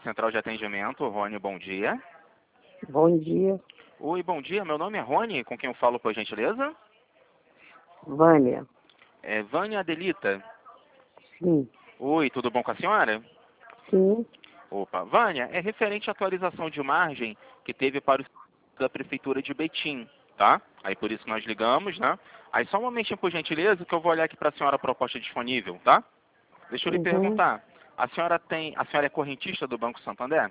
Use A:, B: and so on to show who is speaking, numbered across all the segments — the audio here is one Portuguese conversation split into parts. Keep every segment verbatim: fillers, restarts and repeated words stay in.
A: Central de Atendimento, Rony, bom dia.
B: Bom dia,
A: Oi, bom dia, meu nome é Rony, com quem eu falo, por gentileza?
B: Vânia.
A: É Vânia Adelita.
B: Sim,
A: Oi, tudo bom com a senhora?
B: sim,
A: Opa, Vânia, é referente à atualização de margem que teve para o da Prefeitura de Betim, tá? Aí por isso nós ligamos, né? Aí só um momentinho, por gentileza, que eu vou olhar aqui para a senhora a proposta disponível, tá? Deixa eu lhe
B: uhum,
A: perguntar, a senhora tem, a senhora é correntista do Banco Santander?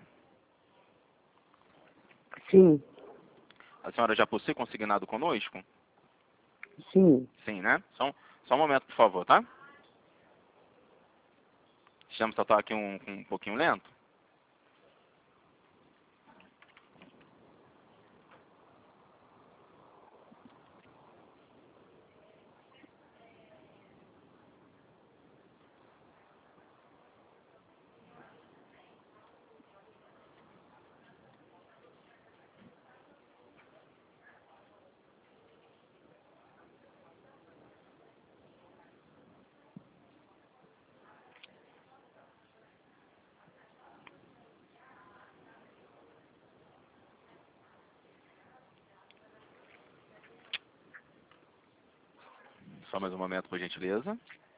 B: sim,
A: A senhora já possui consignado conosco?
B: sim.
A: Sim, né? Só, um- só um momento, por favor, tá? Estamos só aqui um, um pouquinho lento. Só mais um momento, por gentileza.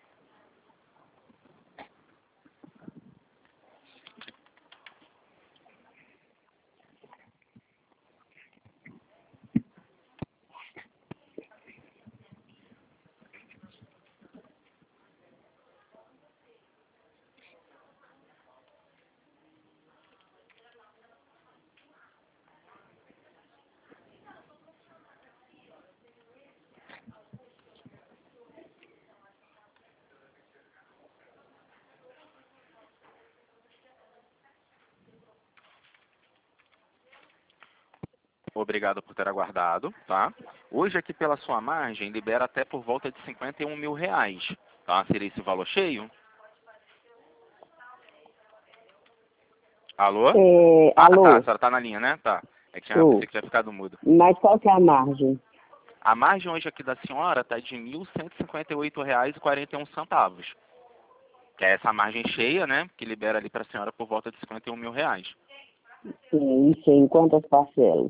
A: Obrigado por ter aguardado, tá? Hoje aqui pela sua margem, libera até por volta de cinquenta e um mil reais, tá? Seria esse valor cheio? Alô?
B: É,
A: Ah, tá, a
B: alô,
A: senhora tá na linha, né? Tá. É que tinha, pensei
B: tô.
A: que tinha ficado mudo.
B: Mas qual que é a margem?
A: A margem hoje aqui da senhora tá de mil cento e cinquenta e oito reais e quarenta e um centavos. Que é essa margem cheia, né? Que libera ali pra senhora por volta de cinquenta e um mil reais.
B: Sim, isso em quantas parcelas?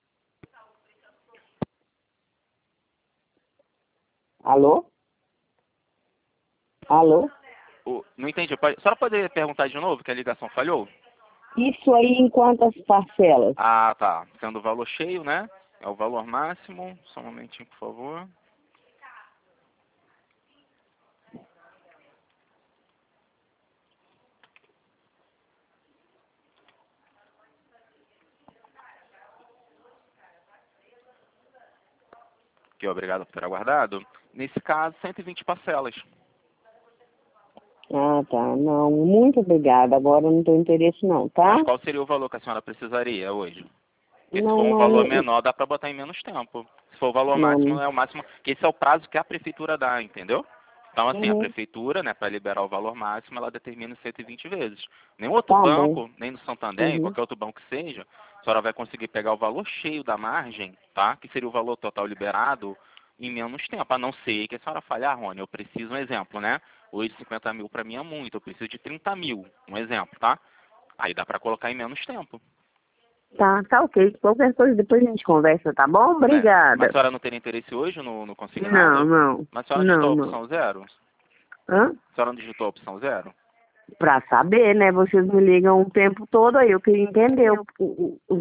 B: Alô? Alô?
A: O- não entendi. Pode, a senhora pode perguntar de novo que a ligação falhou?
B: Isso aí em quantas parcelas?
A: Ah, tá. Sendo o valor cheio, né? É o valor máximo. Só um momentinho, por favor. Que obrigado por ter aguardado. Nesse caso, cento e vinte parcelas.
B: Ah, tá. Não, muito obrigada. Agora eu não tenho interesse não,
A: Mas
B: tá?
A: qual seria o valor que a senhora precisaria hoje? Porque se
B: Não,
A: for um
B: não,
A: valor
B: não,
A: menor, dá para botar em menos tempo. Se for o valor
B: não.
A: máximo,
B: não.
A: é o máximo. Que esse é o prazo que a prefeitura dá, entendeu? Então, assim, a
B: Uhum,
A: prefeitura, né, para liberar o valor máximo, ela determina em cento e vinte vezes. Nenhum outro
B: tá bom.
A: banco, nem no Santander, em
B: Uhum,
A: qualquer outro banco que seja, a senhora vai conseguir pegar o valor cheio da margem, tá? Que seria o valor total liberado, em menos tempo. A não ser que a senhora fale, ah, Rony, eu preciso um exemplo, né? Hoje cinquenta mil para mim é muito, eu preciso de trinta mil, um exemplo, tá? Aí dá para colocar em menos tempo.
B: tá, tá ok. Qualquer coisa depois a gente conversa, tá bom?
A: Né? Mas a
B: Obrigada.
A: senhora não teria interesse hoje no, no
B: Não,
A: consignado?
B: não,
A: Mas a senhora digitou
B: não,
A: a
B: não.
A: opção zero?
B: Hã?
A: A senhora não digitou a opção zero?
B: Pra saber, né? Vocês me ligam o tempo todo aí. Eu queria entender o, o, o